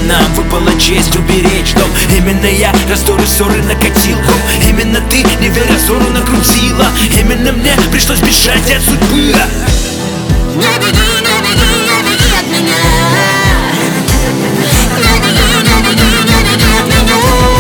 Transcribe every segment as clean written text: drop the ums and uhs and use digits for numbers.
нам выпала честь уберечь дом. Именно я раздоры, ссоры накатил. Именно ты, не веря ссору, накрутила. Именно мне пришлось бежать от судьбы. Не беги, не беги, не беги от меня. Не беги, не беги, не беги от меня.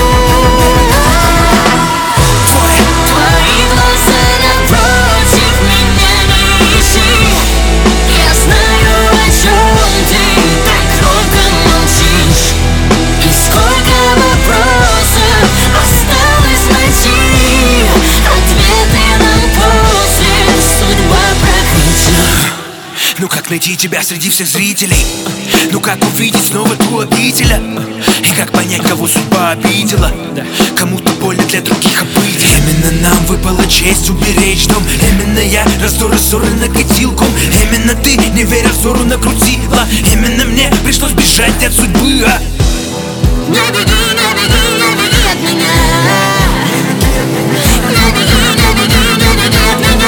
Твои глаза напротив меня не ищи. Я знаю, о чем ты так громко молчишь. И сколько вопросов осталось найти. Ответы нам после судьба прокрутит. Ну как найти тебя среди всех зрителей? Ну как увидеть снова ту обителя? И как понять, кого судьба обидела? Кому-то больно, для других обыденно. Именно нам выпала честь уберечь дом. Именно я раздоры, ссоры накатил ком. Именно ты, не веря ссору, накрутила. Именно мне пришлось бежать от судьбы. Не беги, не беги, не беги от меня. Не беги, не беги, не беги от меня.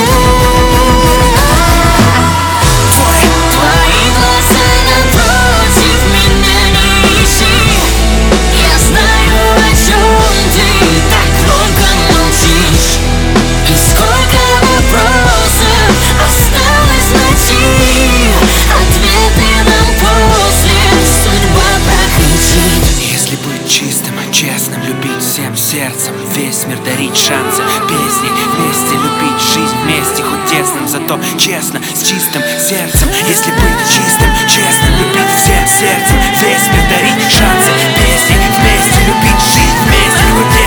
Твои глаза напротив меня не ищи. Я знаю, о чем ты так громко молчишь. И сколько вопросов осталось найти. Ответы нам после судьба прокрутит. Если быть чистым, честным, любить всем сердцем, весь мир дарить шансы, песни вместе, любить жизнь вместе, хоть тесным, зато честно, с чистым сердцем. Если быть чистым, честным, любить всем сердцем, весь мир дарить шансы, песни вместе, любить жизнь вместе, хоть тесным.